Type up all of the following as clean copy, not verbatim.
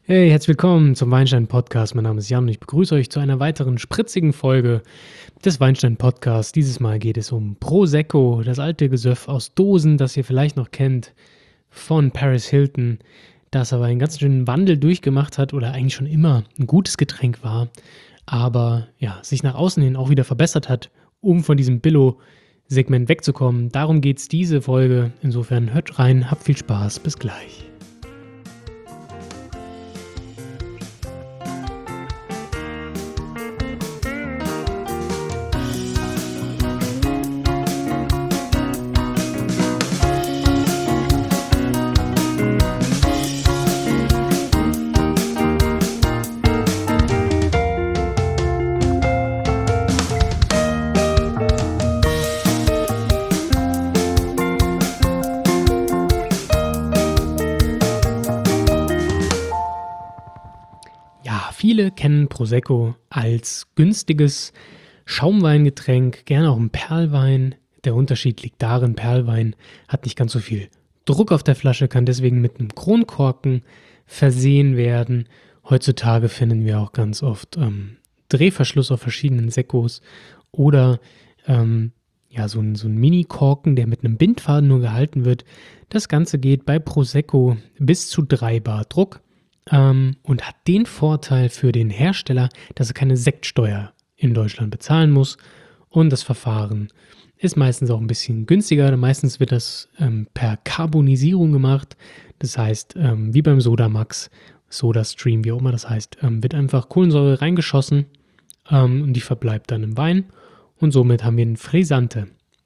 Hey, herzlich willkommen zum Weinstein-Podcast. Mein Name ist Jan und ich begrüße euch zu einer weiteren spritzigen Folge des Weinstein-Podcasts. Dieses Mal geht es um Prosecco, das alte Gesöff aus Dosen, das ihr vielleicht noch kennt von Paris Hilton, das aber einen ganz schönen Wandel durchgemacht hat oder eigentlich schon immer ein gutes Getränk war, aber ja, sich nach außen hin auch wieder verbessert hat, um von diesem Billo-Segment wegzukommen. Darum geht es diese Folge. Insofern hört rein, habt viel Spaß, bis gleich. Viele kennen Prosecco als günstiges Schaumweingetränk, gerne auch ein Perlwein. Der Unterschied liegt darin, Perlwein hat nicht ganz so viel Druck auf der Flasche, kann deswegen mit einem Kronkorken versehen werden. Heutzutage finden wir auch ganz oft Drehverschluss auf verschiedenen Seccos oder so ein Mini-Korken, der mit einem Bindfaden nur gehalten wird. Das Ganze geht bei Prosecco bis zu 3 Bar Druck. Und hat den Vorteil für den Hersteller, dass er keine Sektsteuer in Deutschland bezahlen muss. Und das Verfahren ist meistens auch ein bisschen günstiger. Meistens wird das per Carbonisierung gemacht. Das heißt, wie beim Sodamax, Sodastream, wie auch immer das heißt, wird einfach Kohlensäure reingeschossen und die verbleibt dann im Wein. Und somit haben wir ein Frisante.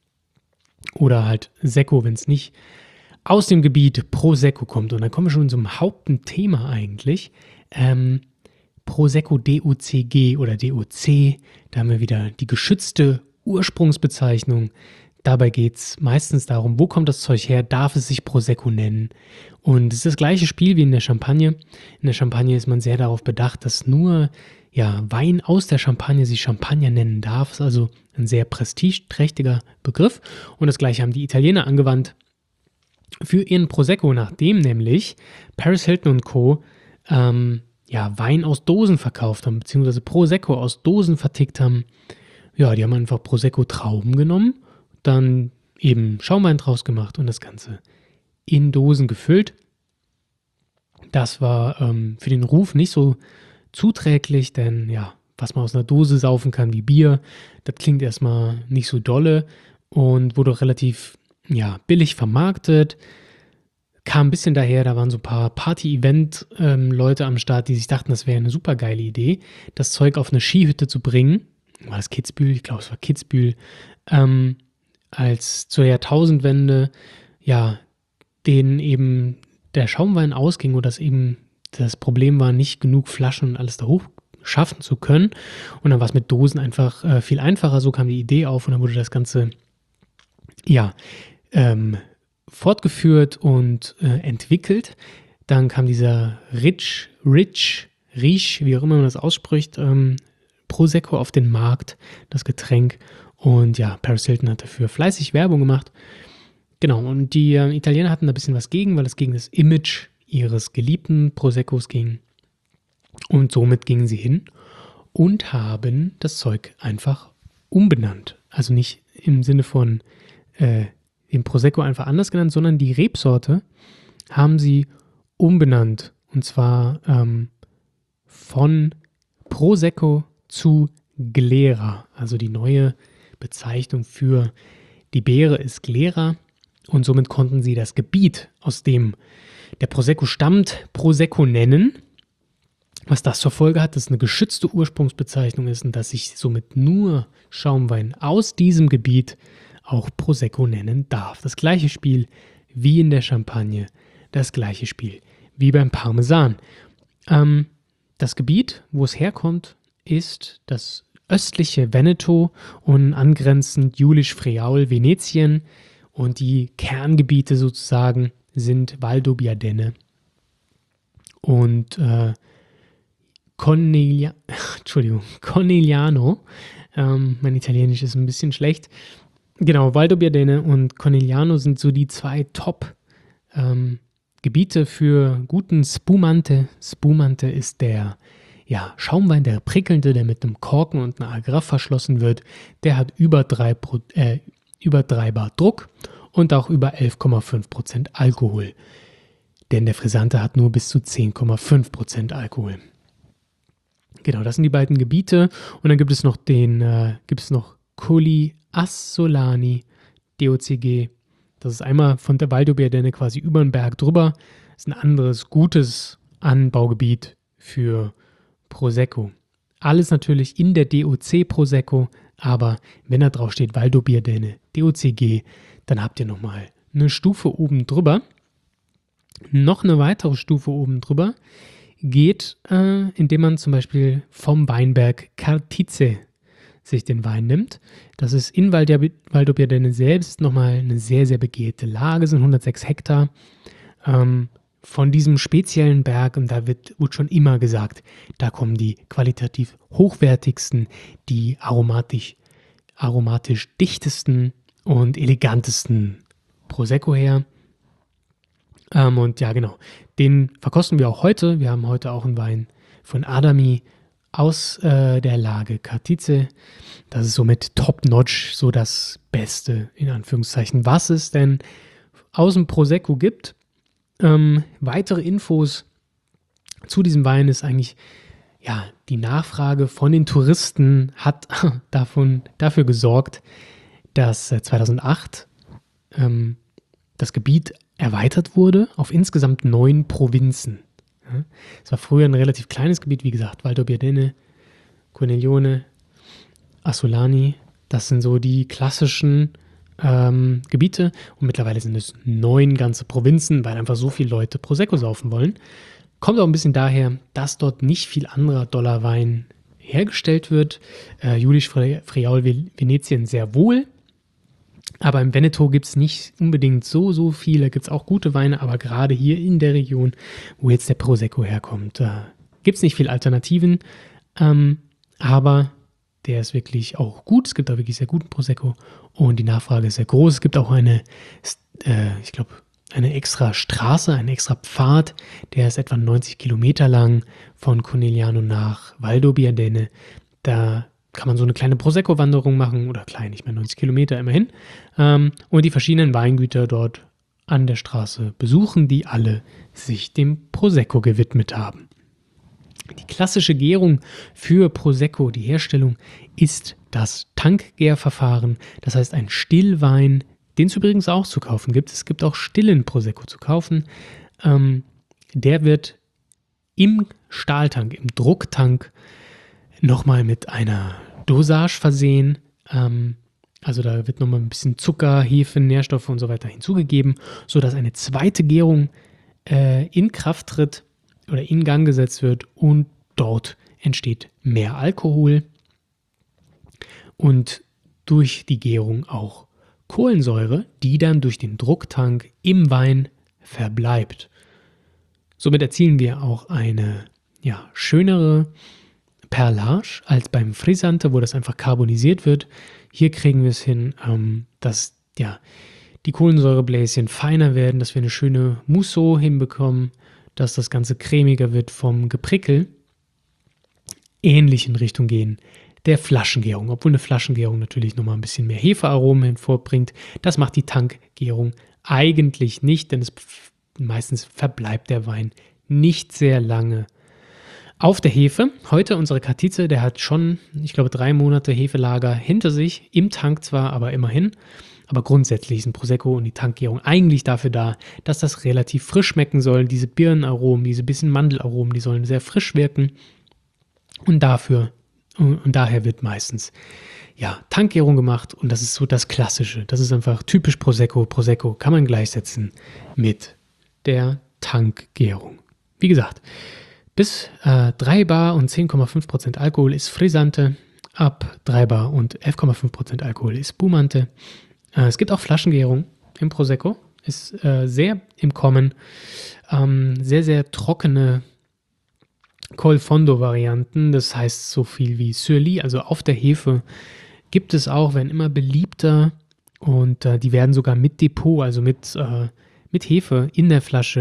Oder halt Secco, wenn es nicht aus dem Gebiet Prosecco kommt. Und dann kommen wir schon zum Hauptthema eigentlich. Prosecco DOCG oder DOC, da haben wir wieder die geschützte Ursprungsbezeichnung. Dabei geht es meistens darum, wo kommt das Zeug her, darf es sich Prosecco nennen? Und es ist das gleiche Spiel wie in der Champagne. In der Champagne ist man sehr darauf bedacht, dass nur Wein aus der Champagne sich Champagner nennen darf. Das ist also ein sehr prestigeträchtiger Begriff. Und das gleiche haben die Italiener angewandt für ihren Prosecco, nachdem nämlich Paris Hilton und Co. Wein aus Dosen verkauft haben, beziehungsweise Prosecco aus Dosen vertickt haben. Ja, die haben einfach Prosecco-Trauben genommen, dann eben Schaumwein draus gemacht und das Ganze in Dosen gefüllt. Das war für den Ruf nicht so zuträglich, denn was man aus einer Dose saufen kann wie Bier, das klingt erstmal nicht so dolle und wurde relativ billig vermarktet. Kam ein bisschen daher, da waren so ein paar Party-Event-Leute am Start, die sich dachten, das wäre eine super geile Idee, das Zeug auf eine Skihütte zu bringen. War das Kitzbühel? Ich glaube, es war Kitzbühel. Als zur Jahrtausendwende, denen eben der Schaumwein ausging oder dass eben das Problem war, nicht genug Flaschen und alles da hoch schaffen zu können. Und dann war es mit Dosen einfach viel einfacher. So kam die Idee auf und dann wurde das Ganze fortgeführt und entwickelt. Dann kam dieser Rich, wie auch immer man das ausspricht, Prosecco auf den Markt, das Getränk. Und Paris Hilton hat dafür fleißig Werbung gemacht. Genau, und die Italiener hatten da ein bisschen was gegen, weil es gegen das Image ihres geliebten Proseccos ging. Und somit gingen sie hin und haben das Zeug einfach umbenannt. Also nicht im Sinne von den Prosecco einfach anders genannt, sondern die Rebsorte haben sie umbenannt. Und zwar von Prosecco zu Glera. Also die neue Bezeichnung für die Beere ist Glera. Und somit konnten sie das Gebiet, aus dem der Prosecco stammt, Prosecco nennen. Was das zur Folge hat, dass es eine geschützte Ursprungsbezeichnung ist und dass sich somit nur Schaumwein aus diesem Gebiet auch Prosecco nennen darf. Das gleiche Spiel wie in der Champagne, das gleiche Spiel wie beim Parmesan. Das Gebiet, wo es herkommt, ist das östliche Veneto und angrenzend Jülich-Friaul, Venetien und die Kerngebiete sozusagen sind Valdobbiadene und Cornigliano. Mein Italienisch ist ein bisschen schlecht. Genau, Valdobbiadene und Cornigliano sind so die zwei Gebiete für guten Spumante. Spumante ist der Schaumwein, der prickelnde, der mit einem Korken und einer Agraffe verschlossen wird. Der hat über 3 Bar Druck und auch über 11,5% Alkohol. Denn der Frisante hat nur bis zu 10,5% Alkohol. Genau, das sind die beiden Gebiete. Und dann gibt es noch Colli Assolani DOCG. Das ist einmal von der Valdobbiadene quasi über den Berg drüber. Das ist ein anderes gutes Anbaugebiet für Prosecco. Alles natürlich in der DOC Prosecco, aber wenn da drauf steht Valdobbiadene DOCG, dann habt ihr nochmal eine Stufe oben drüber. Noch eine weitere Stufe oben drüber geht, indem man zum Beispiel vom Weinberg Cartize sich den Wein nimmt. Das ist in Valdobbiadene selbst nochmal eine sehr, sehr begehrte Lage, sind 106 Hektar von diesem speziellen Berg, und da wird schon immer gesagt, da kommen die qualitativ hochwertigsten, die aromatisch dichtesten und elegantesten Prosecco her. Und ja, genau, den verkosten wir auch heute. Wir haben heute auch einen Wein von Adami aus der Lage Cartize. Das ist somit top-notch, so das Beste, in Anführungszeichen, was es denn aus dem Prosecco gibt. Weitere Infos zu diesem Wein ist eigentlich, die Nachfrage von den Touristen hat dafür gesorgt, dass 2008 das Gebiet erweitert wurde auf insgesamt 9 Provinzen. Es war früher ein relativ kleines Gebiet, wie gesagt, Valdobbiadene, Coneglione, Assolani. Das sind so die klassischen Gebiete, und mittlerweile sind es 9 ganze Provinzen, weil einfach so viele Leute Prosecco saufen wollen. Kommt auch ein bisschen daher, dass dort nicht viel anderer Dollarwein hergestellt wird. Jülich Friaul Venetien sehr wohl. Aber im Veneto gibt es nicht unbedingt so viel. Da gibt es auch gute Weine, aber gerade hier in der Region, wo jetzt der Prosecco herkommt, gibt es nicht viele Alternativen. Aber der ist wirklich auch gut. Es gibt auch wirklich sehr guten Prosecco und die Nachfrage ist sehr groß. Es gibt auch eine extra Straße, einen extra Pfad, der ist etwa 90 Kilometer lang von Conegliano nach Valdobbiadene. Da kann man so eine kleine Prosecco-Wanderung machen, oder klein, nicht mehr 90 Kilometer immerhin, und die verschiedenen Weingüter dort an der Straße besuchen, die alle sich dem Prosecco gewidmet haben. Die klassische Gärung für Prosecco, die Herstellung, ist das Tankgärverfahren. Das heißt, ein Stillwein, den es übrigens auch zu kaufen gibt. Es gibt auch stillen Prosecco zu kaufen. Der wird im Stahltank, im Drucktank, nochmal mit einer Dosage versehen. Also da wird nochmal ein bisschen Zucker, Hefe, Nährstoffe und so weiter hinzugegeben, sodass eine zweite Gärung in Kraft tritt oder in Gang gesetzt wird, und dort entsteht mehr Alkohol und durch die Gärung auch Kohlensäure, die dann durch den Drucktank im Wein verbleibt. Somit erzielen wir auch eine schönere Perlage als beim Frisante, wo das einfach carbonisiert wird. Hier kriegen wir es hin, dass die Kohlensäurebläschen feiner werden, dass wir eine schöne Mousse hinbekommen, dass das Ganze cremiger wird vom Geprickel. Ähnlich in Richtung gehen der Flaschengärung, obwohl eine Flaschengärung natürlich nochmal ein bisschen mehr Hefearomen hervorbringt. Das macht die Tankgärung eigentlich nicht, denn meistens verbleibt der Wein nicht sehr lange auf der Hefe. Heute unsere Cartize, der hat schon, 3 Monate Hefelager hinter sich, im Tank zwar, aber immerhin. Aber grundsätzlich ist ein Prosecco und die Tankgärung eigentlich dafür da, dass das relativ frisch schmecken soll. Diese Birnenaromen, diese bisschen Mandelaromen, die sollen sehr frisch wirken. Und daher wird meistens Tankgärung gemacht, und das ist so das Klassische. Das ist einfach typisch Prosecco. Prosecco kann man gleichsetzen mit der Tankgärung. Wie gesagt, bis 3 Bar und 10,5% Alkohol ist Frisante, ab 3 Bar und 11,5% Alkohol ist Spumante. Es gibt auch Flaschengärung im Prosecco, ist sehr im Kommen. Sehr, sehr trockene Col Fondo-Varianten, das heißt so viel wie Sur-Lie, also auf der Hefe, gibt es auch, werden immer beliebter, und die werden sogar mit Depot, also mit Hefe in der Flasche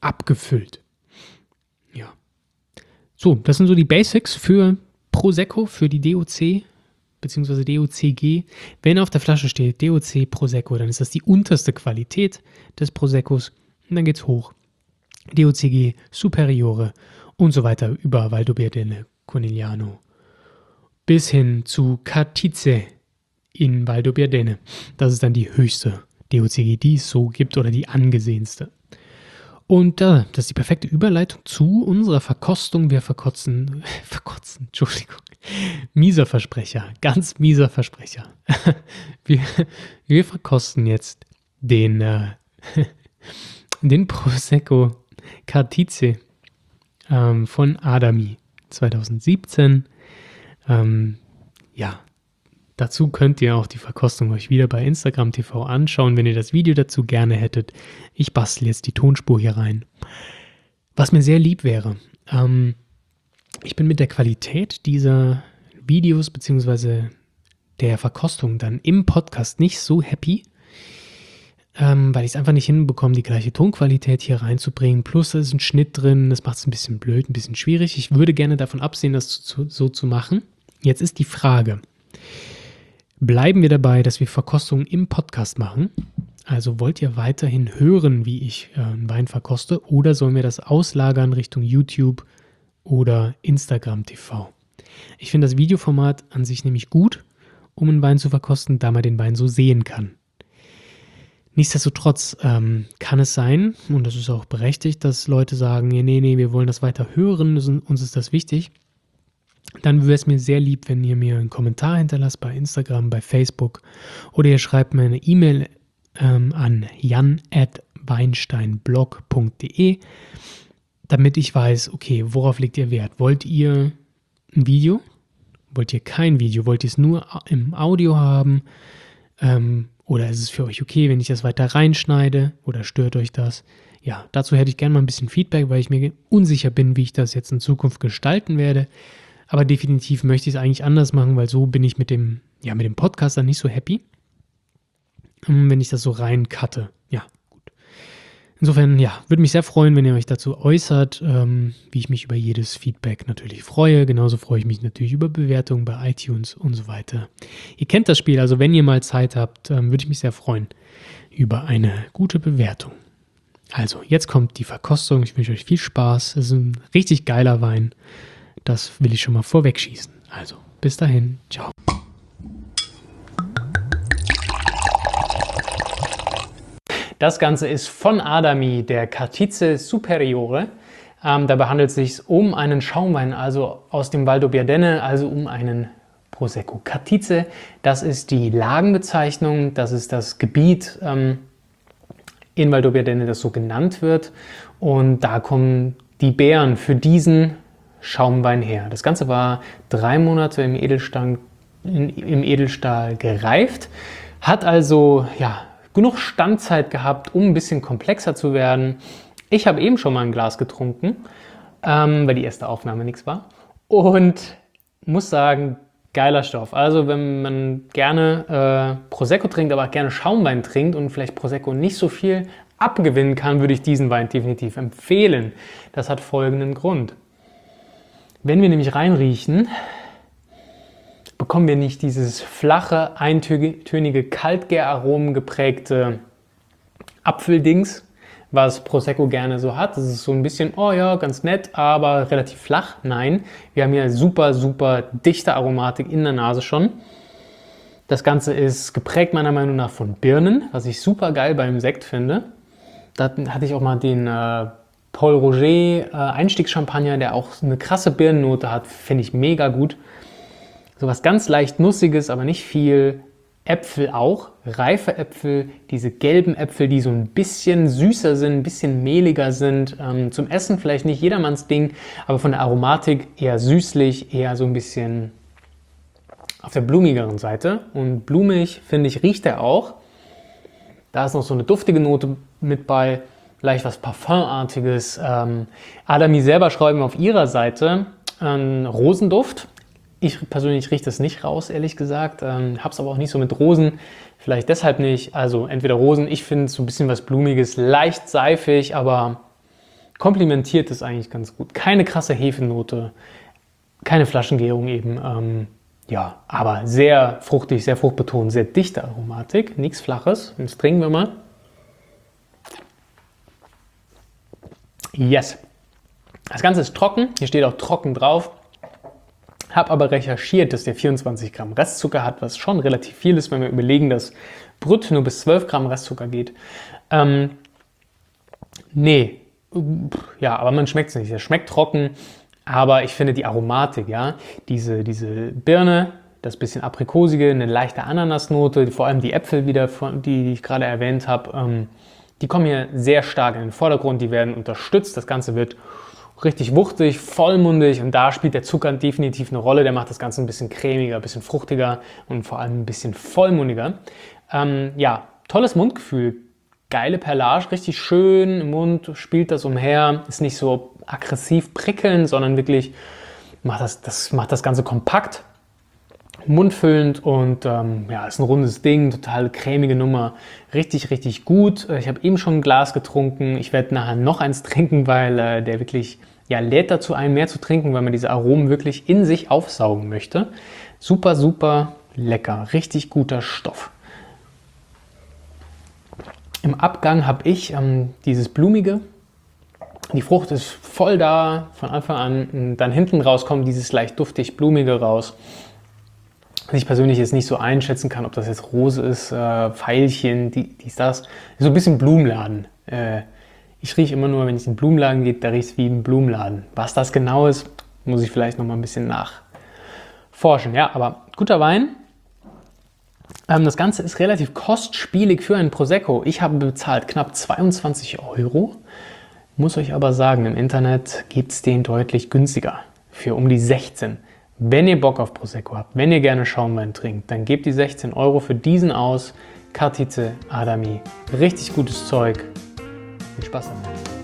abgefüllt. Ja. So, das sind so die Basics für Prosecco, für die DOC bzw. DOCG. Wenn auf der Flasche steht DOC Prosecco, dann ist das die unterste Qualität des Proseccos und dann geht's hoch. DOCG Superiore und so weiter über Valdobbiadene, Conigliano bis hin zu Cartize in Valdobbiadene. Das ist dann die höchste DOCG, die es so gibt oder die angesehenste. Und das ist die perfekte Überleitung zu unserer Verkostung. Wir verkotzen, Entschuldigung, mieser Versprecher, ganz mieser Versprecher. Wir verkosten jetzt den Prosecco Cartize von Adami 2017. Dazu könnt ihr auch die Verkostung euch wieder bei Instagram TV anschauen, wenn ihr das Video dazu gerne hättet. Ich bastel jetzt die Tonspur hier rein. Was mir sehr lieb wäre, ich bin mit der Qualität dieser Videos bzw. der Verkostung dann im Podcast nicht so happy, weil ich es einfach nicht hinbekomme, die gleiche Tonqualität hier reinzubringen. Plus da ist ein Schnitt drin, das macht es ein bisschen blöd, ein bisschen schwierig. Ich würde gerne davon absehen, das so zu machen. Jetzt ist die Frage, bleiben wir dabei, dass wir Verkostungen im Podcast machen? Also wollt ihr weiterhin hören, wie ich einen Wein verkoste, oder sollen wir das auslagern Richtung YouTube oder Instagram TV? Ich finde das Videoformat an sich nämlich gut, um einen Wein zu verkosten, da man den Wein so sehen kann. Nichtsdestotrotz kann es sein, und das ist auch berechtigt, dass Leute sagen, nee, wir wollen das weiter hören, uns ist das wichtig. Dann wäre es mir sehr lieb, wenn ihr mir einen Kommentar hinterlasst bei Instagram, bei Facebook, oder ihr schreibt mir eine E-Mail an jan@weinsteinblog.de, damit ich weiß, okay, worauf legt ihr Wert? Wollt ihr ein Video? Wollt ihr kein Video? Wollt ihr es nur im Audio haben? Oder ist es für euch okay, wenn ich das weiter reinschneide? Oder stört euch das? Ja, dazu hätte ich gerne mal ein bisschen Feedback, weil ich mir unsicher bin, wie ich das jetzt in Zukunft gestalten werde. Aber definitiv möchte ich es eigentlich anders machen, weil so bin ich mit dem Podcast dann nicht so happy, wenn ich das so rein cutte. Ja, gut. Insofern, würde mich sehr freuen, wenn ihr euch dazu äußert, wie ich mich über jedes Feedback natürlich freue. Genauso freue ich mich natürlich über Bewertungen bei iTunes und so weiter. Ihr kennt das Spiel, also wenn ihr mal Zeit habt, würde ich mich sehr freuen über eine gute Bewertung. Also, jetzt kommt die Verkostung. Ich wünsche euch viel Spaß. Es ist ein richtig geiler Wein. Das will ich schon mal vorwegschießen. Also, bis dahin. Ciao. Das Ganze ist von Adami, der Cartize Superiore. Dabei handelt es sich um einen Schaumwein, also aus dem Valdobbiadene, also um einen Prosecco Cartize. Das ist die Lagenbezeichnung, das ist das Gebiet in Valdobbiadene, das so genannt wird. Und da kommen die Beeren für diesen Schaumwein her. Das Ganze war 3 Monate im Edelstahl gereift, hat also genug Standzeit gehabt, um ein bisschen komplexer zu werden. Ich habe eben schon mal ein Glas getrunken, weil die erste Aufnahme nichts war, und muss sagen, geiler Stoff. Also wenn man gerne Prosecco trinkt, aber auch gerne Schaumwein trinkt und vielleicht Prosecco nicht so viel abgewinnen kann, würde ich diesen Wein definitiv empfehlen. Das hat folgenden Grund. Wenn wir nämlich reinriechen, bekommen wir nicht dieses flache, eintönige, Kaltgäraromen geprägte Apfeldings, was Prosecco gerne so hat. Das ist so ein bisschen, oh ja, ganz nett, aber relativ flach. Nein, wir haben hier super, super dichte Aromatik in der Nase schon. Das Ganze ist geprägt meiner Meinung nach von Birnen, was ich super geil beim Sekt finde. Da hatte ich auch mal den Paul Roger Einstiegschampagner, der auch eine krasse Birnennote hat, finde ich mega gut. So was ganz leicht Nussiges, aber nicht viel. Äpfel auch, reife Äpfel, diese gelben Äpfel, die so ein bisschen süßer sind, ein bisschen mehliger sind. Zum Essen vielleicht nicht jedermanns Ding, aber von der Aromatik eher süßlich, eher so ein bisschen auf der blumigeren Seite. Und blumig, finde ich, riecht er auch. Da ist noch so eine duftige Note mit bei. Leicht was Parfumartiges. Adami selber schreiben auf ihrer Seite Rosenduft. Ich persönlich rieche das nicht raus, ehrlich gesagt. Habe es aber auch nicht so mit Rosen. Vielleicht deshalb nicht. Also entweder Rosen, ich finde so ein bisschen was Blumiges, leicht seifig, aber komplementiert es eigentlich ganz gut. Keine krasse Hefenote, keine Flaschengärung eben. Ja, aber sehr fruchtig, sehr fruchtbetont, sehr dichte Aromatik, nichts Flaches. Jetzt trinken wir mal. Yes. Das Ganze ist trocken, hier steht auch trocken drauf. Habe aber recherchiert, dass der 24 Gramm Restzucker hat, was schon relativ viel ist, wenn wir überlegen, dass Brut nur bis 12 Gramm Restzucker geht. Nee, ja, aber man schmeckt es nicht. Es schmeckt trocken, aber ich finde die Aromatik, ja, diese Birne, das bisschen Aprikosige, eine leichte Ananasnote, vor allem die Äpfel wieder, die ich gerade erwähnt habe, die kommen hier sehr stark in den Vordergrund, die werden unterstützt, das Ganze wird richtig wuchtig, vollmundig und da spielt der Zucker definitiv eine Rolle, der macht das Ganze ein bisschen cremiger, ein bisschen fruchtiger und vor allem ein bisschen vollmundiger. Ja, tolles Mundgefühl, geile Perlage, richtig schön im Mund, spielt das umher, ist nicht so aggressiv prickelnd, sondern wirklich macht das Ganze kompakt, mundfüllend und ja, ist ein rundes Ding, total cremige Nummer, richtig, richtig gut. Ich habe eben schon ein Glas getrunken, ich werde nachher noch eins trinken, weil der wirklich, ja, lädt dazu ein, mehr zu trinken, weil man diese Aromen wirklich in sich aufsaugen möchte. Super, super lecker, richtig guter Stoff. Im Abgang habe ich dieses Blumige, die Frucht ist voll da von Anfang an, und dann hinten raus kommt dieses leicht duftig Blumige raus. Was ich persönlich jetzt nicht so einschätzen kann, ob das jetzt Rose ist, Veilchen, dies, das. So ein bisschen Blumenladen. Ich rieche immer nur, wenn es in den Blumenladen geht, da riecht es wie im Blumenladen. Was das genau ist, muss ich vielleicht noch mal ein bisschen nachforschen. Ja, aber guter Wein. Das Ganze ist relativ kostspielig für einen Prosecco. Ich habe bezahlt knapp 22 €. Muss euch aber sagen, im Internet gibt es den deutlich günstiger. Für um die 16. Wenn ihr Bock auf Prosecco habt, wenn ihr gerne Schaumwein trinkt, dann gebt die 16 € für diesen aus. Kartite Adami. Richtig gutes Zeug. Viel Spaß damit.